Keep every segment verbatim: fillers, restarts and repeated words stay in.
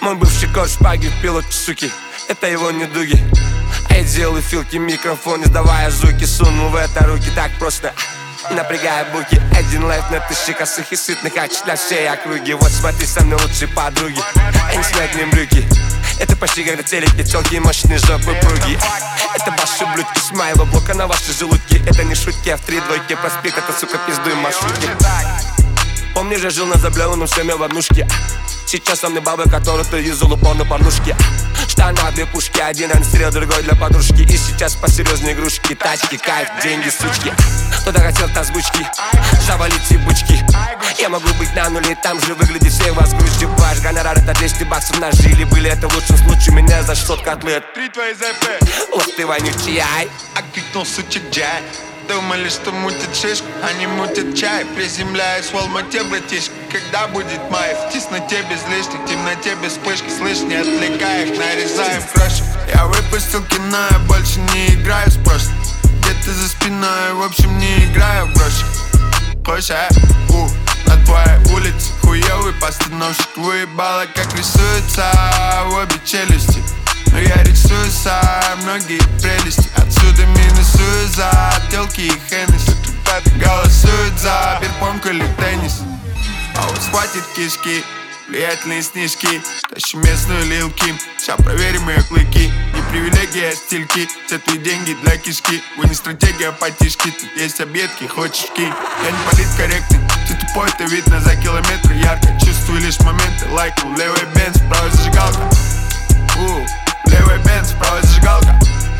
Мой бывший кот шпаги в пилот, суки, это его недуги. А я делаю филки, микрофон, издавая звуки. Сунул в это руки так просто, напрягая буки. Один лайф на тысячи косых и сытных, а для всей округи. Вот смотри, со мной лучшие подруги, они снять мне брюки. Это почти как на телеке, тёлки, мощные жопы, пруги. Это ваши блюдки, смайло, блока на ваши желудки. Это не шутки, а в три двойки проспект, это, сука, пиздуй маршрутки. Помнишь, я жил на заблеванном шлеме в однушке. Сейчас со мной бабы, которые ты юзал упор на порнушке. Штана, две пушки, один анстрел, другой для подружки. И сейчас посерьезнее игрушки, тачки, кайф, деньги, сучки. Кто-то хотел озвучки, завалить ебучки. Я могу быть на нуле, там же выглядит все вас грустью. Ваш гонорар это двести баксов нажили. Были это в лучшем случае, меня за что котлет. Три твои ЗП. Ох ты вонючий, ай. Окликнул сучек Джай. Думали, что мутят шишку, они мутят чай. Приземляюсь в Алмате, братишка. Когда будет май? В тесноте без лишних, в темноте без вспышки. Слышь, не отвлекай их, нарезаем крошек. Я выпустил кино, я больше не играю с прошлым. Где-то за спиной, в общем, не играю в гроши. Хочешь, а? У, на твоей улице хуёвый постановщик. Выебало, как рисуется в обе челюсти. Но я рисую сам многие прелести. Отсюда минусую за телки и Хеннесси. Голосуют за бирпонг или теннис. А вот схватит кишки, влиятельные снежки. Тащу местную Лил Ким, сейчас проверим ее клыки. Не привилегия, а стильки, все твои деньги для кишки. Вы не стратегия, а потишки, тут есть объедки, хочешь ки. Я не политкорректный, ты тупой, это видно за километры ярко. Чувствую лишь моменты, лайкнул левый бенз, правая зажигалка. У, левый бенз, правая зажигалка.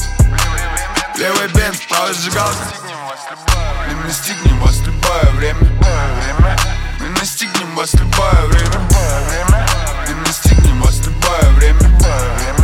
Левый бенз, правая зажигалка. Мы настигнем вас в любое время. Мы настигнем вас в любое время. Мы настигнем вас в любое время.